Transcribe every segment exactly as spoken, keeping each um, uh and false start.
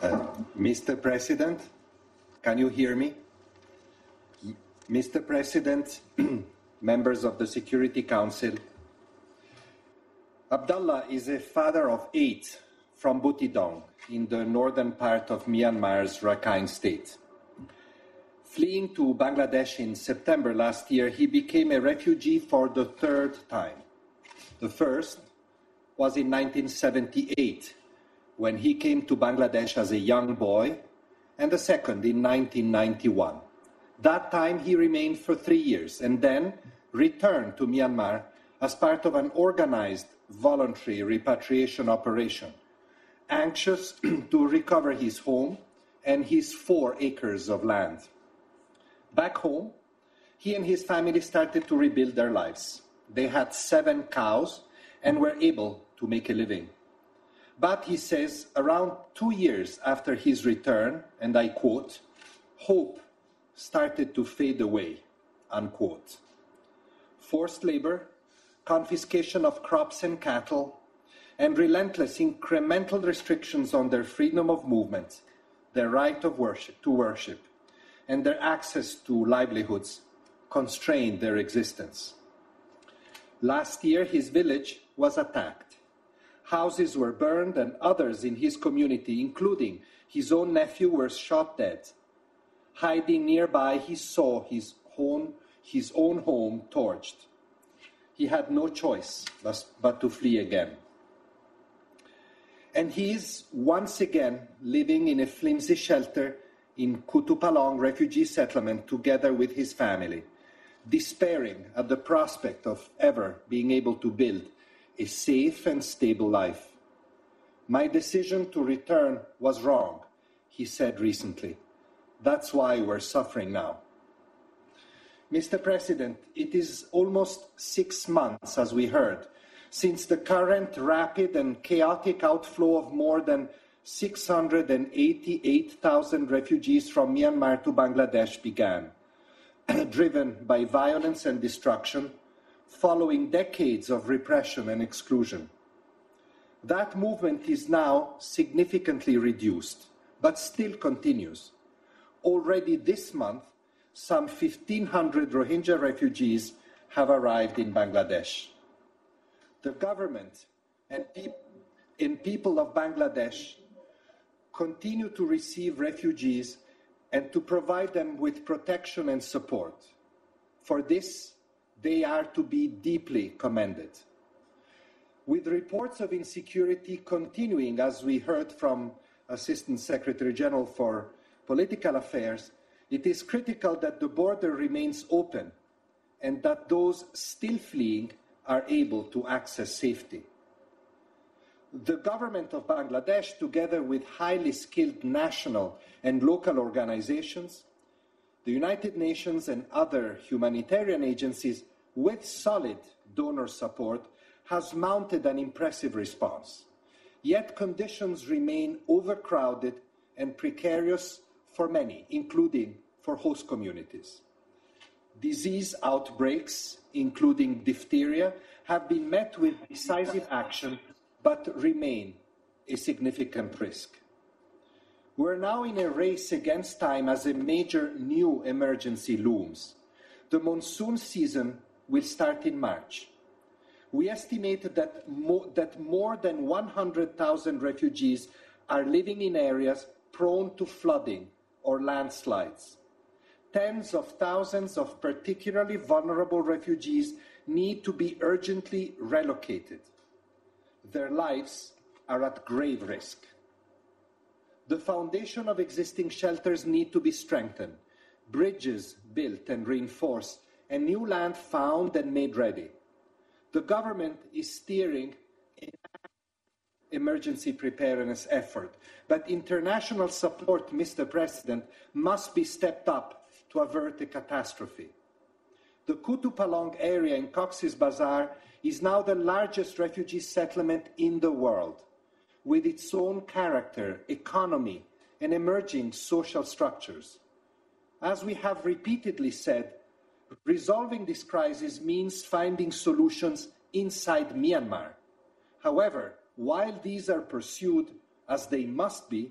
Uh, Mister President, can you hear me? Mister President, members of the Security Council, Abdallah is a father of eight from Butidong in the northern part of Myanmar's Rakhine State. Fleeing to Bangladesh in September last year, he became a refugee for the third time. The first was in nineteen seventy-eight, when he came to Bangladesh as a young boy, and the second in nineteen ninety-one. That time he remained for three years and then returned to Myanmar as part of an organized voluntary repatriation operation, anxious to recover his home and his four acres of land. Back home, he and his family started to rebuild their lives. They had seven cows and were able to make a living. But he says, around two years after his return, and I quote, hope started to fade away, unquote. Forced labor, confiscation of crops and cattle, and relentless incremental restrictions on their freedom of movement, their right of worship, to worship, and their access to livelihoods constrained their existence. Last year, his village was attacked. Houses were burned and others in his community, including his own nephew, were shot dead. Hiding nearby, he saw his own, his own home torched. He had no choice but to flee again. And he is once again living in a flimsy shelter in Kutupalong refugee settlement together with his family, despairing at the prospect of ever being able to build a safe and stable life. My decision to return was wrong, he said recently. That's why we're suffering now. Mister President, it is almost six months, as we heard, since the current rapid and chaotic outflow of more than six hundred eighty-eight thousand refugees from Myanmar to Bangladesh began, driven by violence and destruction, following decades of repression and exclusion. That movement is now significantly reduced, but still continues. Already this month, some fifteen hundred Rohingya refugees have arrived in Bangladesh. The government and, pe- and people of Bangladesh continue to receive refugees and to provide them with protection and support. For this, they are to be deeply commended. With reports of insecurity continuing, as we heard from Assistant Secretary General for Political Affairs, it is critical that the border remains open and that those still fleeing are able to access safety. The government of Bangladesh, together with highly skilled national and local organizations, the United Nations and other humanitarian agencies with solid donor support, has mounted an impressive response. Yet conditions remain overcrowded and precarious for many, including for host communities. Disease outbreaks, including diphtheria, have been met with decisive action, but remain a significant risk. We're now in a race against time as a major new emergency looms. The monsoon season will start in March. We estimate that more, that more than one hundred thousand refugees are living in areas prone to flooding or landslides. Tens of thousands of particularly vulnerable refugees need to be urgently relocated. Their lives are at grave risk. The foundation of existing shelters need to be strengthened, bridges built and reinforced, and new land found and made ready. The government is steering an emergency preparedness effort, but international support, Mister President, must be stepped up to avert a catastrophe. The Kutupalong area in Cox's Bazar is now the largest refugee settlement in the world, with its own character, economy, and emerging social structures. As we have repeatedly said, resolving this crisis means finding solutions inside Myanmar. However, while these are pursued, as they must be,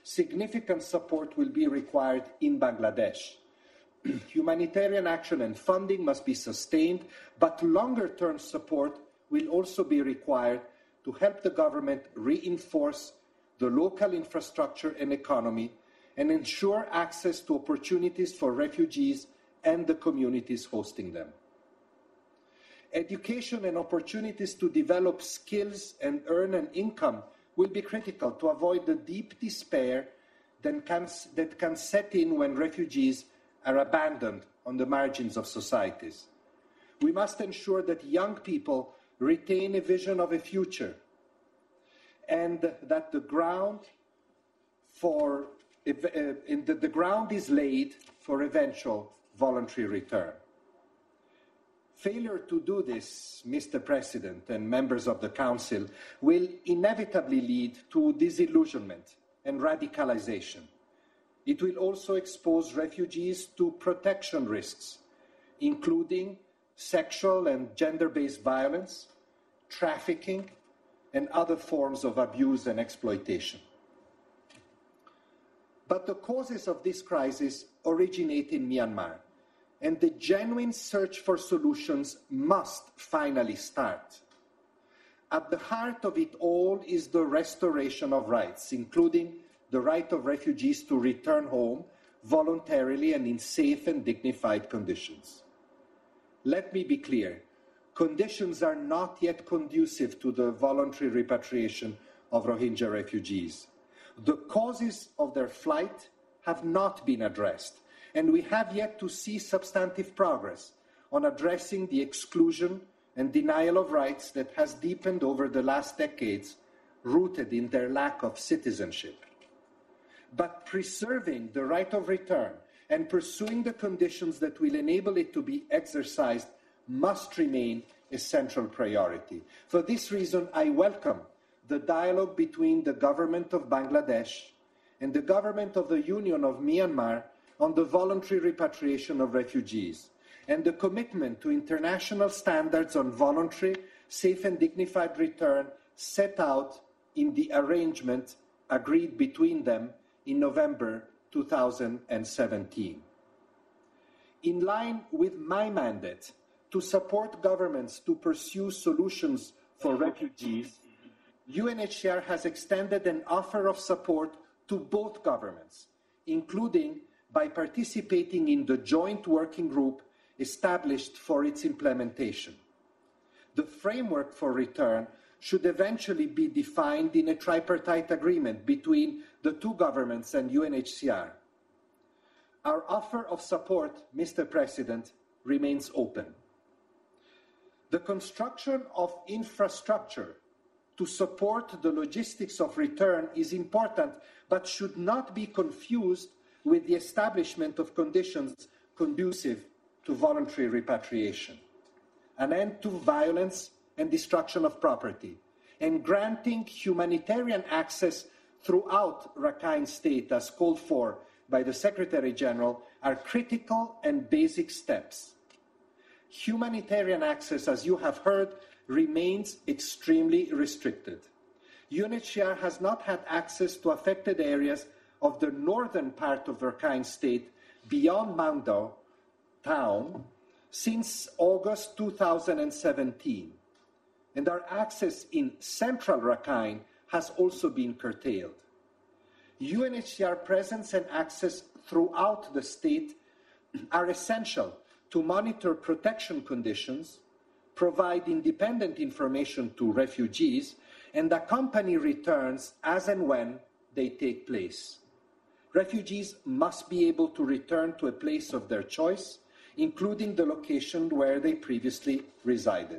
significant support will be required in Bangladesh. Humanitarian action and funding must be sustained, but longer-term support will also be required to help the government reinforce the local infrastructure and economy and ensure access to opportunities for refugees and the communities hosting them. Education and opportunities to develop skills and earn an income will be critical to avoid the deep despair that can, that can set in when refugees are abandoned on the margins of societies. We must ensure that young people retain a vision of a future and that the ground for uh, in the, the ground is laid for eventual voluntary return. Failure to do this, Mister President and members of the Council, will inevitably lead to disillusionment and radicalization. It will also expose refugees to protection risks, including sexual and gender-based violence, trafficking, and other forms of abuse and exploitation. But the causes of this crisis originate in Myanmar, and the genuine search for solutions must finally start. At the heart of it all is the restoration of rights, including the right of refugees to return home voluntarily and in safe and dignified conditions. Let me be clear, conditions are not yet conducive to the voluntary repatriation of Rohingya refugees. The causes of their flight have not been addressed, and we have yet to see substantive progress on addressing the exclusion and denial of rights that has deepened over the last decades, rooted in their lack of citizenship. But preserving the right of return and pursuing the conditions that will enable it to be exercised must remain a central priority. For this reason, I welcome the dialogue between the government of Bangladesh and the government of the Union of Myanmar on the voluntary repatriation of refugees, and the commitment to international standards on voluntary, safe and dignified return set out in the arrangement agreed between them in November two thousand seventeen. In line with my mandate to support governments to pursue solutions for refugees, U N H C R has extended an offer of support to both governments, including by participating in the joint working group established for its implementation. The framework for return should eventually be defined in a tripartite agreement between the two governments and U N H C R. Our offer of support, Mister President, remains open. The construction of infrastructure to support the logistics of return is important, but should not be confused with the establishment of conditions conducive to voluntary repatriation, an end to violence and destruction of property, and granting humanitarian access throughout Rakhine State, as called for by the Secretary General, are critical and basic steps. Humanitarian access, as you have heard, remains extremely restricted. U N H C R has not had access to affected areas of the northern part of Rakhine State beyond Mangdo town since August two thousand seventeen, and our access in central Rakhine has also been curtailed. U N H C R presence and access throughout the state are essential to monitor protection conditions, provide independent information to refugees, and accompany returns as and when they take place. Refugees must be able to return to a place of their choice, including the location where they previously resided.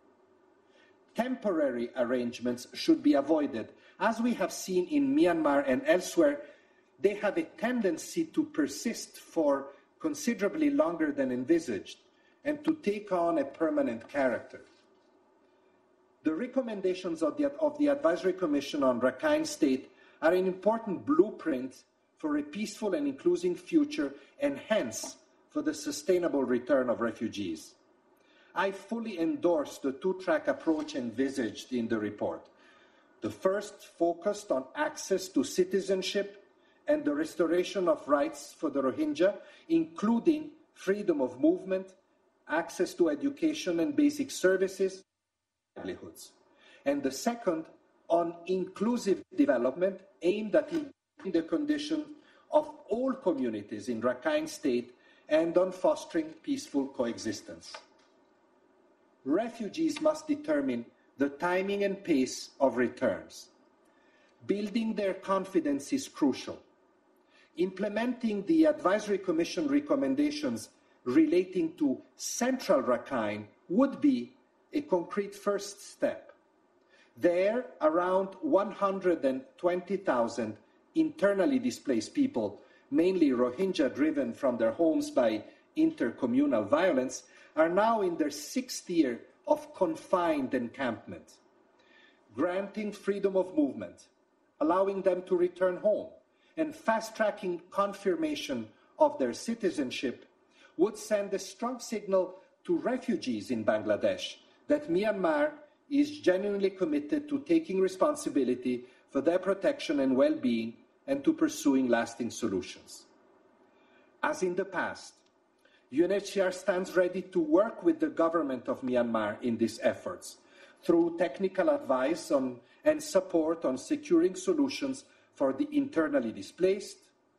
Temporary arrangements should be avoided. As we have seen in Myanmar and elsewhere, they have a tendency to persist for considerably longer than envisaged and to take on a permanent character. The recommendations of the, of the Advisory Commission on Rakhine State are an important blueprint for a peaceful and inclusive future, and hence for the sustainable return of refugees. I fully endorse the two-track approach envisaged in the report. The first focused on access to citizenship, and the restoration of rights for the Rohingya, including freedom of movement, access to education and basic services, livelihoods. And the second, on inclusive development aimed at improving the condition of all communities in Rakhine State and on fostering peaceful coexistence. Refugees must determine the timing and pace of returns. Building their confidence is crucial. Implementing the Advisory Commission recommendations relating to Central Rakhine would be a concrete first step. There, around one hundred twenty thousand internally displaced people, mainly Rohingya driven from their homes by intercommunal violence, are now in their sixth year of confined encampment. Granting freedom of movement, allowing them to return home, and fast-tracking confirmation of their citizenship would send a strong signal to refugees in Bangladesh that Myanmar is genuinely committed to taking responsibility for their protection and well-being and to pursuing lasting solutions. As in the past, U N H C R stands ready to work with the government of Myanmar in these efforts through technical advice on, and support on securing solutions for the internally displaced,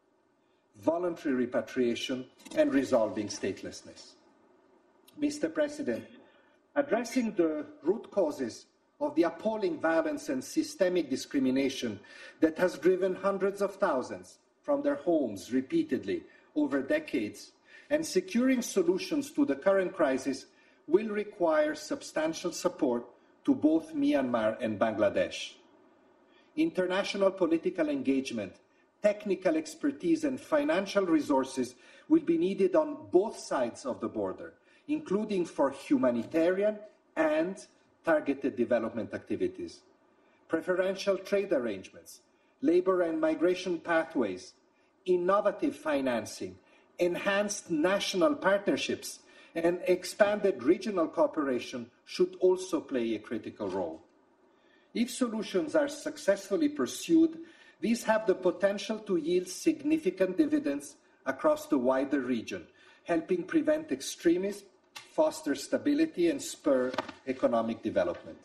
voluntary repatriation, and resolving statelessness. Mister President, addressing the root causes of the appalling violence and systemic discrimination that has driven hundreds of thousands from their homes repeatedly over decades, and securing solutions to the current crisis will require substantial support to both Myanmar and Bangladesh. International political engagement, technical expertise, and financial resources will be needed on both sides of the border, including for humanitarian and targeted development activities. Preferential trade arrangements, labor and migration pathways, innovative financing, enhanced national partnerships, and expanded regional cooperation should also play a critical role. If solutions are successfully pursued, these have the potential to yield significant dividends across the wider region, helping prevent extremism, foster stability, and spur economic development.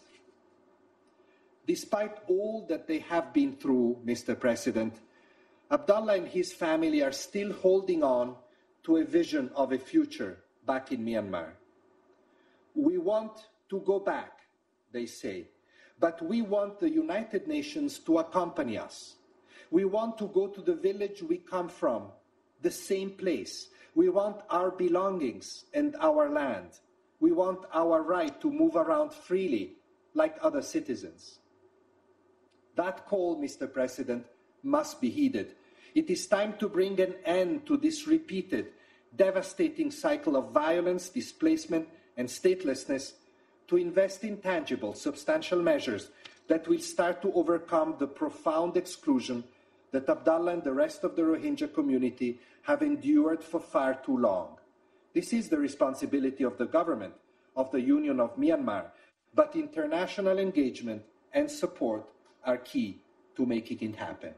Despite all that they have been through, Mister President, Abdullah and his family are still holding on to a vision of a future back in Myanmar. We want to go back, they say, but we want the United Nations to accompany us. We want to go to the village we come from, the same place. We want our belongings and our land. We want our right to move around freely like other citizens. That call, Mister President, must be heeded. It is time to bring an end to this repeated, devastating cycle of violence, displacement, and statelessness, to invest in tangible, substantial measures that will start to overcome the profound exclusion that Abdullah and the rest of the Rohingya community have endured for far too long. This is the responsibility of the government of the Union of Myanmar, but international engagement and support are key to making it happen.